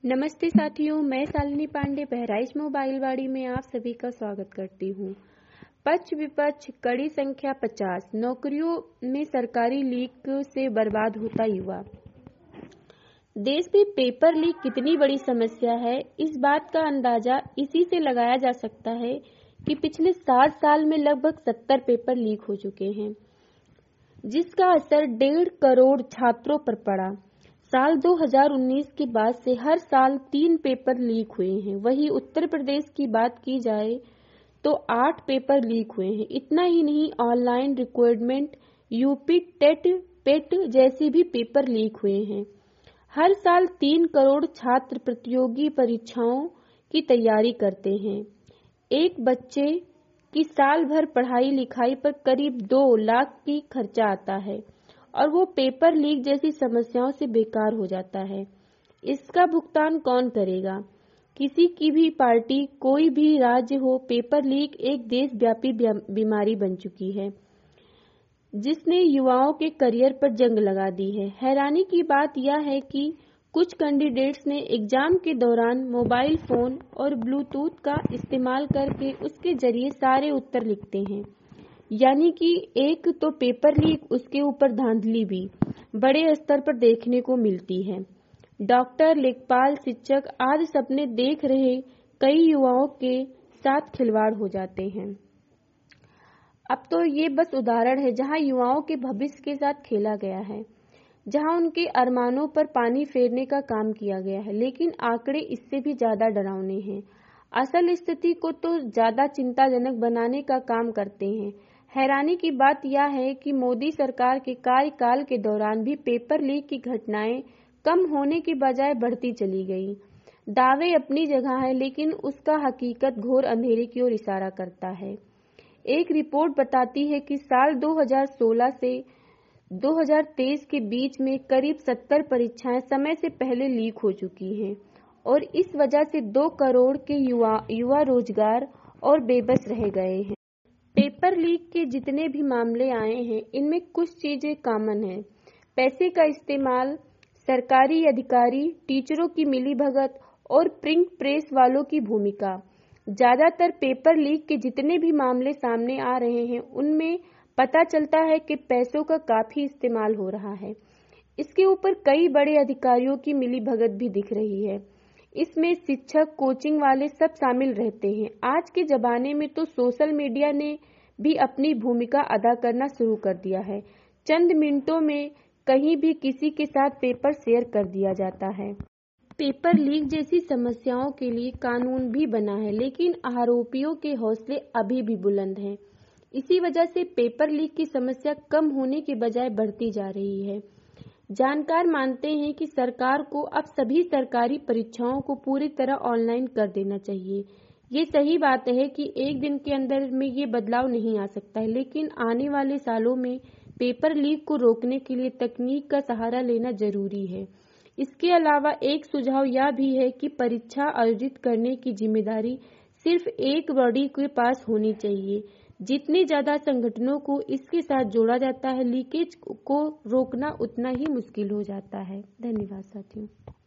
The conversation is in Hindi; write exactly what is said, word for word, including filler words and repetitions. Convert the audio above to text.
नमस्ते साथियों, मैं शालिनी पांडे बहराइच मोबाइल वाड़ी में आप सभी का स्वागत करती हूँ। पक्ष विपक्ष कड़ी संख्या पचास, नौकरियों में सरकारी लीक से बर्बाद होता युवा। देश में पेपर लीक कितनी बड़ी समस्या है, इस बात का अंदाजा इसी से लगाया जा सकता है कि पिछले सात साल में लगभग सत्तर पेपर लीक हो चुके हैं, जिसका असर डेढ़ करोड़ छात्रों पर पड़ा। साल दो हज़ार उन्नीस के बाद से हर साल तीन पेपर लीक हुए हैं। वहीं उत्तर प्रदेश की बात की जाए तो आठ पेपर लीक हुए हैं। इतना ही नहीं, online requirement, UP TET PET जैसी भी पेपर लीक हुए हैं। हर साल तीन करोड़ छात्र प्रतियोगी परीक्षाओं की तैयारी करते हैं। एक बच्चे की साल भर पढ़ाई लिखाई पर करीब दो लाख की खर्चा आता है और वो पेपर लीक जैसी समस्याओं से बेकार हो जाता है। इसका भुगतान कौन करेगा? किसी की भी पार्टी, कोई भी राज्य हो, पेपर लीक एक देशव्यापी बीमारी बन चुकी है जिसने युवाओं के करियर पर जंग लगा दी है। हैरानी की बात यह है कि कुछ कैंडिडेट्स ने एग्जाम के दौरान मोबाइल फोन और ब्लूटूथ का इस्तेमाल करके उसके जरिए सारे उत्तर लिखते हैं। यानी कि एक तो पेपर लीक, उसके ऊपर धांधली भी बड़े स्तर पर देखने को मिलती है। डॉक्टर, लेखपाल, शिक्षक आदि सपने देख रहे कई युवाओं के साथ खिलवाड़ हो जाते हैं। अब तो ये बस उदाहरण है जहां युवाओं के भविष्य के साथ खेला गया है, जहां उनके अरमानों पर पानी फेरने का काम किया गया है। लेकिन आंकड़े इससे भी ज्यादा डरावने हैं। असल स्थिति को तो ज्यादा चिंताजनक बनाने का काम करते हैं। हैरानी की बात यह है कि मोदी सरकार के कार्यकाल के दौरान भी पेपर लीक की घटनाएं कम होने की बजाय बढ़ती चली गई। दावे अपनी जगह है, लेकिन उसका हकीकत घोर अंधेरे की ओर इशारा करता है। एक रिपोर्ट बताती है कि साल दो हज़ार सोलह से दो हज़ार तेईस के बीच में करीब सत्तर परीक्षाएं समय से पहले लीक हो चुकी हैं और इस वजह से दो करोड़ के युवा युवा रोजगार और बेबस रह गए हैं। पेपर लीक के जितने भी मामले आए हैं, इनमें कुछ चीजें कॉमन हैं। पैसे का इस्तेमाल, सरकारी अधिकारी, टीचरों की मिलीभगत और प्रिंट प्रेस वालों की भूमिका। ज्यादातर पेपर लीक के जितने भी मामले सामने आ रहे हैं, उनमें पता चलता है कि पैसों का काफी इस्तेमाल हो रहा है। इसके ऊपर कई बड़े अधिकारियों की मिलीभगत भी दिख रही है। इसमें शिक्षक, कोचिंग वाले सब शामिल रहते हैं। आज के जमाने में तो सोशल मीडिया ने भी अपनी भूमिका अदा करना शुरू कर दिया है। चंद मिनटों में कहीं भी किसी के साथ पेपर शेयर कर दिया जाता है। पेपर लीक जैसी समस्याओं के लिए कानून भी बना है, लेकिन आरोपियों के हौसले अभी भी बुलंद हैं। इसी वजह से पेपर लीक की समस्या कम होने के बजाय बढ़ती जा रही है। जानकार मानते हैं कि सरकार को अब सभी सरकारी परीक्षाओं को पूरी तरह ऑनलाइन कर देना चाहिए। ये सही बात है कि एक दिन के अंदर में ये बदलाव नहीं आ सकता है, लेकिन आने वाले सालों में पेपर लीक को रोकने के लिए तकनीक का सहारा लेना जरूरी है। इसके अलावा एक सुझाव यह भी है कि परीक्षा आयोजित करने की जिम्मेदारी सिर्फ एक बॉडी के पास होनी चाहिए। जितने ज्यादा संगठनों को इसके साथ जोड़ा जाता है, लीकेज को रोकना उतना ही मुश्किल हो जाता है। धन्यवाद साथियों।